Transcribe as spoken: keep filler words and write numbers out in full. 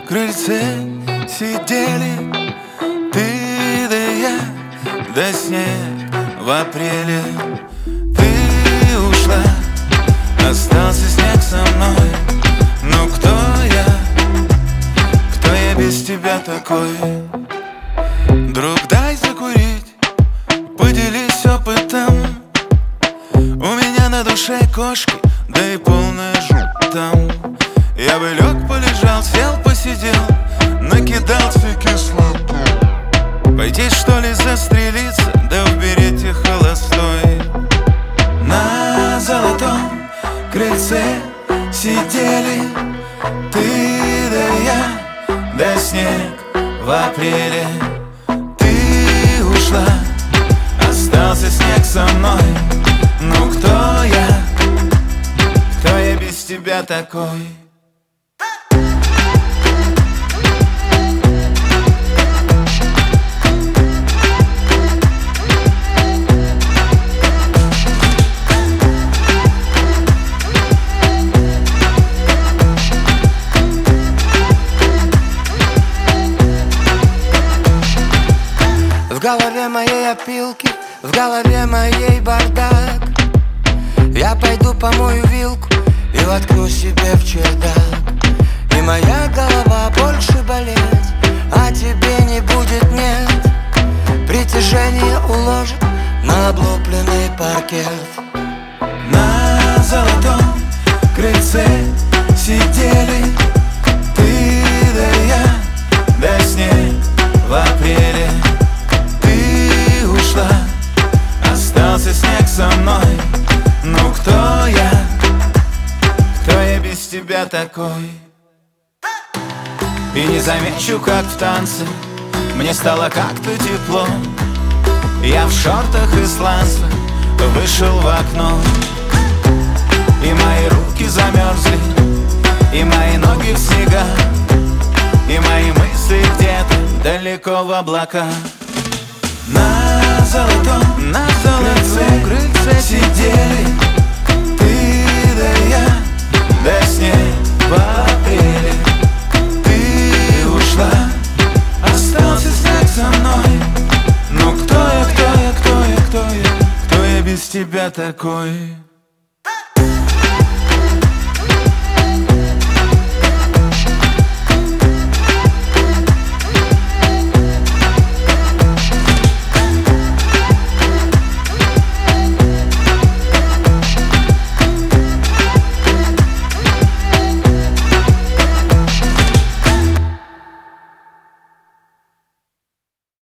крыльце сидели ты да я, да снег в апреле. Ты ушла, остался снег со мной. Ну кто я, кто я без тебя такой? Друг, дай закурить, поделись опытом. У меня на душе кошки, да и полная жуть там. Я бы лег, полежал, сел, посидел, накидался кислоту. Пойти что ли застрелиться, да в берете холостой. На золотом крыльце сидели ты да я, да снег в апреле. Ты ушла, остался снег со мной. Ну кто я, кто я без тебя такой? В голове моей опилки, в голове моей бардак. Я пойду помою вилку и воткну себе в чердак. И моя голова больше болеть, а тебе не будет, нет. Притяжение уложит на облупленный паркет. На золотом крыльце сидели ты да я, да снег в апреле. Остался снег со мной. Ну кто я, кто я без тебя такой? И не замечу, как в танце мне стало как-то тепло. Я в шортах и сланцах вышел в окно. И мои руки замерзли, и мои ноги в снегах, и мои мысли где-то далеко в облаках. На золотом, на золотом крыльце сидели ты да я, да снег в апреле. Ты ушла, остался снег со мной. Ну кто я, кто я, кто я, кто я, кто я без тебя такой?